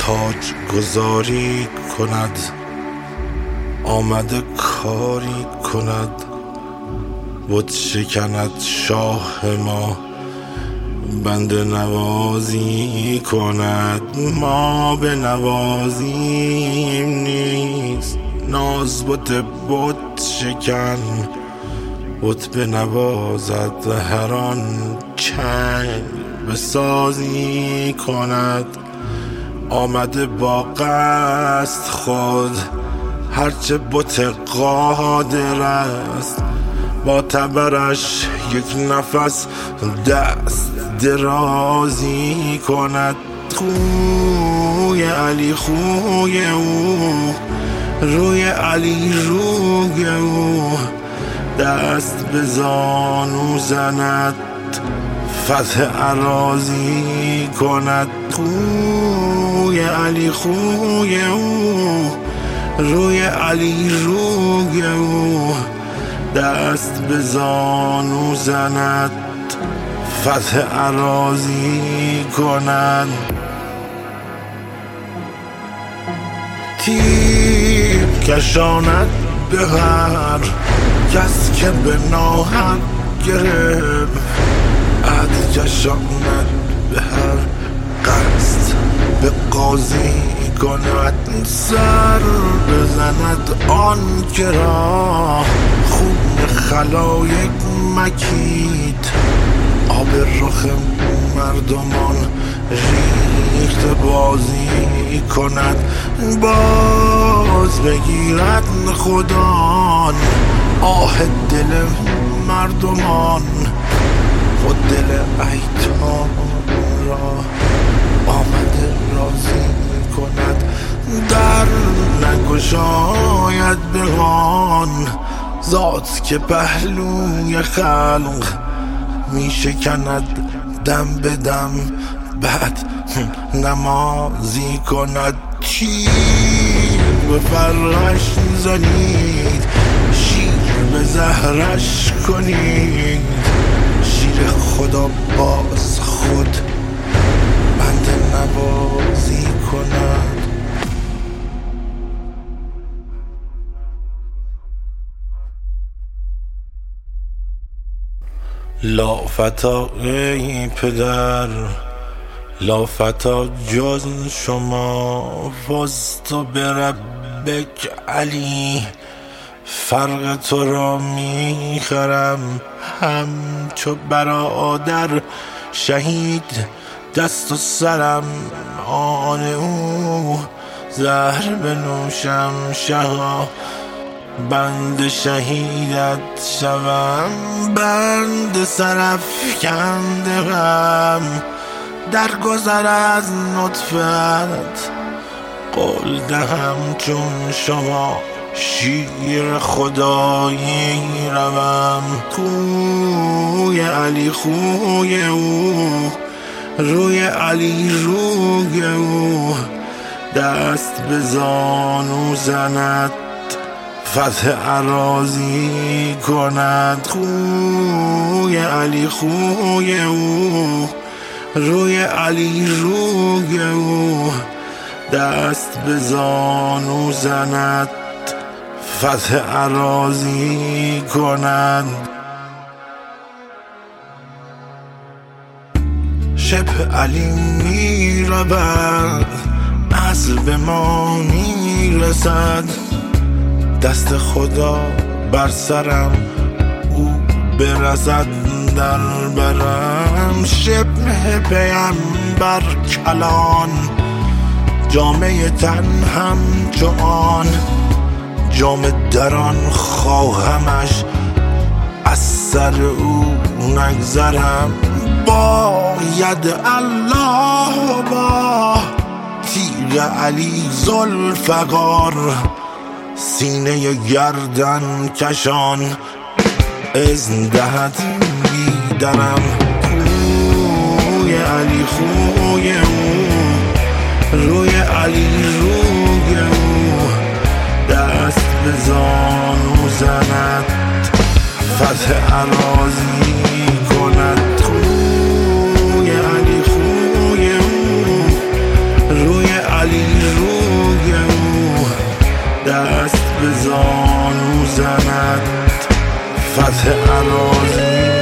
تاج گذاری کند، آمده کاری کند، بت شکند شاه ما، بنده نوازی کند. ما به نوازیم نیست، ناز بت بت شکن، بت به نوازد هر آن چنگ به سازی کند. آمده با قصد خود، هرچه بت قادر است، با تبرش یک نفس دست درازی کند. خوی علی خوی او، روی علی روی او، دست به زانو زند، فتح اراضی کند. خوی علی خوی او، روی علی روی او، دست به زانو زند، فتح اراضی کند. تیر کشاند به هر کس که به ناحق گرفت، عد کشاند به هر قصد به قاضی کند. سر بزند آن که را خون خلایق مکید، آب رخ مردمان ریخت بازی کند. باز بگیرد خدا آه دل مردمان، خود دل ایتام را آمده راضی کند. در نگشاید به آن ذات که پهلوی خلق می شکند دم به دم، بعد نمازی کند. تیر به فرش زنید، شیر به زهرش کنید، شیر خدا باز خود بنده نوازی کند. لافتا ای پدر، لافتا جز شما، فزت بربک علی، فرق تو را میخرم همچو برادر شهید. دست و سرم آن او، زهر بنوشم شها، بند شهیدت شوم، بند سرافکنده غم. در گذر از نطفت قول دهم چون شما، شیر خدایی روم. خوی علی خوی او، روی علی روی او، دست به زانو زند، فتح اراضی کند. خوی علی خوی او، روی علی روی او، دست به زانو زند، فتح اراضی کند. شبه علی می رود، اصل به ما می رسد، دست خدا بر سرم او برسد در برم. شبه پیمبر کلان، جامعه تن همچو آن، جام دران خواهمش از سر او نگذرم. باید الله با تیغ علی ذوالفقار، سینه گردن کشان اذن دهد بیدرم. خوی علی خوی او، روی علی روی او، دست به زانو زند، فتح اراضی کند. خوی علی خوی او، روی علی دست به زانو زند فتح اراضی